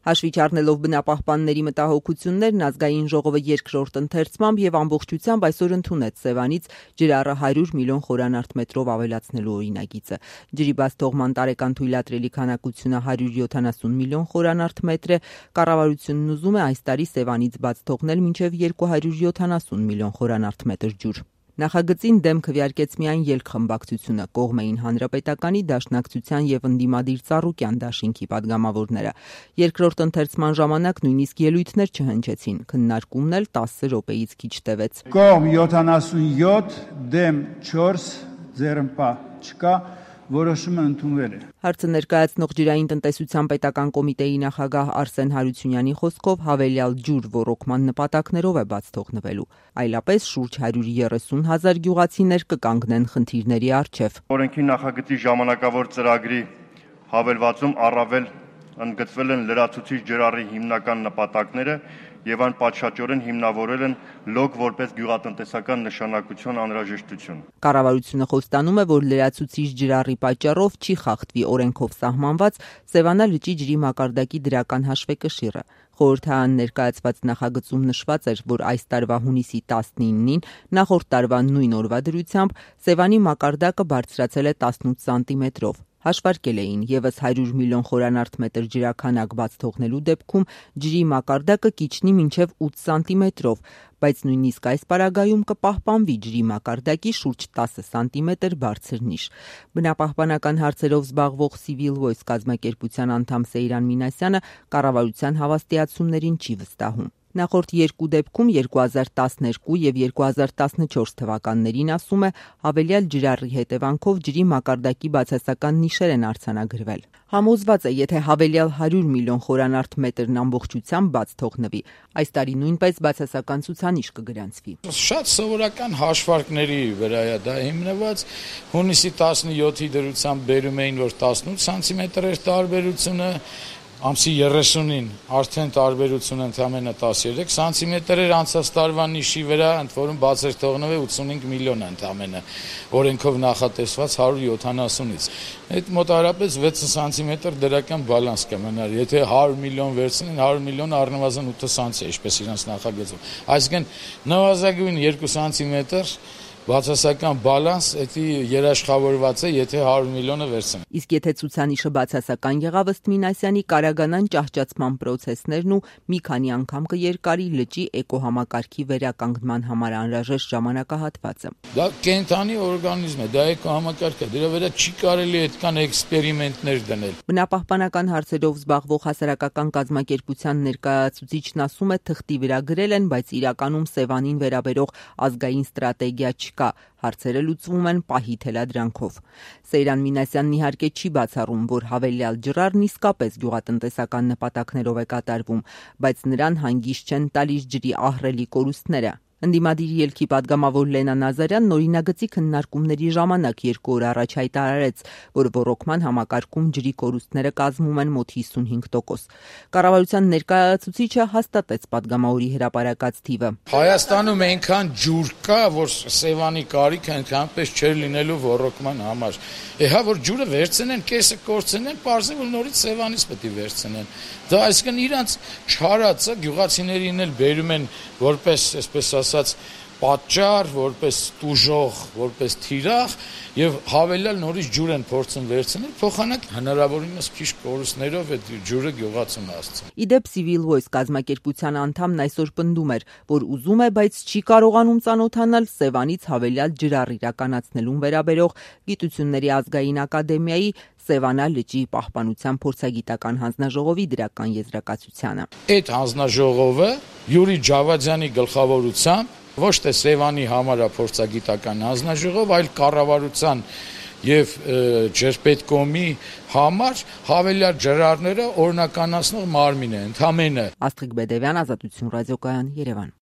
Հաշվիչ առնելով բնապահպանների մտահոգություններն, ազգային ժողովը երկրորդ ընթերցմամբ եւ ամբողջությամբ այսօր ընդունեց Սևանից ջրառը 100 միլիոն խորանարդ մետրով ավելացնելու օրինագիծը։ Ջրի բաց թողման տարեկան թույլատրելի քանակությունը 170 միլիոն խորանարդ մետր է։ Կառավարությունն ուզում է այս տարի Սևանից բաց թողնել մինչև 270 միլիոն խորանարդ մետր ջուր։ Նախագծին դեմ քվեարկեց միայն ելքխմբակցությունը, կողմ էին Հանրապետականի, Դաշնակցության եւ ընդդիմադիր Ծառուկյան դաշինքի падգամավորները։ Երկրորդ ընթերցման ժամանակ նույնիսկ ելույթներ չհնչեցին, քննարկումն էլ 10 րոպեից քիչ տևեց։ Կողմ 77, դեմ 4, ձեռնպահ չկա, որոշումը ընդունվել է։ Հարցը ներկայացնող ջրային տնտեսության պետական կոմիտեի նախագահ Արսեն Հարությունյանի խոսքով հավելյալ ջուր ոռոգման նպատակներով է բաց թողնվելու։ Այլապես շուրջ 130 հազար գյուղացիներ կկանգնեն խնդիրների առջև։ Օրենքի նախագծի ժամանակավոր ծրագրի հավելվածում առավել ընդգծվել են լրացուցիչ ջրառի հիմնական նպատակները եւ այն պատշաճորեն հիմնավորել են լոկ որպես գյուղատնտեսական նշանակություն անհրաժեշտություն։ Կառավարությունը խոստանում է, որ լրացուցիչ ջրառի պատճառով չի խախտվի օրենքով սահմանված Սևանա լճի ջրի մակարդակի դրական հաշվեկշիռը։ Խորհրդարան ներկայացված նախագծում նշված էր, որ այս տարվա հունիսի 19-ին նախորդ տարվա նույն օրվա դրությամբ Սևանի մակարդակը բարձրացել է 18 սանտիմետրով։ Հաշվարկել էին եւս 100 միլիոն խորանարդ մետր ջրաքանակ բաց թողնելու դեպքում ջրի մակարդակը կիջնի մինչև 8 սանտիմետրով, բայց նույնիսկ այս պարագայում կպահպանվի ջրի մակարդակի շուրջ 10 սանտիմետր բարձր նիշ։ Բնապահպանական հարցերով զբաղվող Civil Voice կազմակերպության անդամ Սեյրան Մինասյանը կառավարության հավաստիացումներին չի վստահում։ Նախորդ երկու դեպքում 2012 եւ 2014 թվականներին, ասում է, հավելյալ ջրառի հետևանքով ջրի մակարդակի բացասական նիշեր են արձանագրվել։ Համոզված է, եթե հավելյալ 100 միլիոն խորանարդ մետրն ամբողջությամբ բաց թողնվի, այս տարի նույնպես բացասական ցուցանիշ կգրանցվի։ Շատ սովորական հաշվարկների վրա է դա հիմնված։ Հունիսի 17-ի դրությամբ բերում էին, որ 18 սանտիմետր էր տարբերությունը, ամսի 30-ին արդեն տարբերությունը ընդամենը 13 սանտիմետր էր անցած տարվա նիշի վրա, ընդ որում բաց էր թողնվել 85 միլիոն ընդամենը, օրենքով նախատեսված 170-ից։ Այդ մոտավորապես 6 սանտիմետր դրական բալանս կմնար, եթե 100 միլիոն վերցնեն, 100 միլիոն առնվազն 8 սանտի, ինչպես իրենց նախագծում։ Այսինքն նվազագույն 2 սանտիմետր բացասական բալանս էդի երաշխավորված է, եթե 100 միլիոնը վերցնեն։ Իսկ եթե ցուցանիշը բացասական եղավ ըստ Մինասյանի, կարագանան ճահճացման պրոցեսներն ու մի քանի անգամ կերկարի լճի էկոհամակարգի վերականգնման համար անհրաժեշտ ժամանակահատվածը։ Դա կենդանի օրգանիզմ է, դա էկոհամակարգ է, դրա վրա չի կարելի այդքան էքսպերիմենտներ դնել։ Բնապահպանական հարցերով զբաղվող հասարակական կազմակերպության ներկայացուցիչն ասում է, թղթի վրա գրել են, բայց իրականում Սևանին վերաբերող ազգային ստրատեգիա չկա, հարցերը լուծվում են պահի թելադրանքով։ Սեյրան Մինասյանն իհարկե չի բացառում, որ հավելյալ ջրառն իսկապես գյուղատնտեսական նպատակներով է կատարվում, բայց նրան հանգիստ չեն տալիս ջրի ահռելի կորուստները։ Ընդդիմադիր ելքի падգամավոր Լենա Նազարյանն օրինագծի քննարկումների ժամանակ 2 օր առաջ հայտարարեց, որ ոռոգման համակարգում ջրի կորուստները կազմում են մոտ 55%։ Կառավարության ներկայացուցիչը հաստատեց падգամավորի հրապարակած թիվը։ Հայաստանում այնքան ջուր կա, որ Սևանի կարիքը այնքանպես չէր լինելու ոռոգման համար։ Հա որ ջուրը վերցնեն, կեսը կորցնեն, պարզե որ նորից Սևանից պետք է վերցնեն։ Դա այսինքն իրանց չարածը գյուղացիներին էլ բերում են որպես, այսպես ասած, պատճառ, որպես տուժող, որպես թիրախ եւ հավելյալ նորից ջուր են փորձում վերցնել, փոխանակ հնարավորինս քիչ կորուստներով այդ ջուրը գյուղացուն հասցնել։ Իդեպ Civil Voice կազմակերպության անդամն այսօր պնդում էր, որ ուզում է, բայց չի կարողանում ծանոթանալ Սևանից հավելյալ ջրառ իրականացնելուն վերաբերող Գիտությունների ազգային ակադեմիայի Սևանա լճի պահպանության փորձագիտական հանձնաժողովի դրական եզրակացությանը։ Այդ հանձնաժողովը Յուրի Ջավադյանի գլխավորությամբ ոչ թե Սևանի համար փորձագիտական հանձնաժողով, այլ կառավարության եւ Ջերպետկոմի համար հավելյալ ջրառները օրինականացնող մարմին է ընդամենը։ Աստղիկ Բեդևյան, Ազատություն ռադիոկայան, Երևան։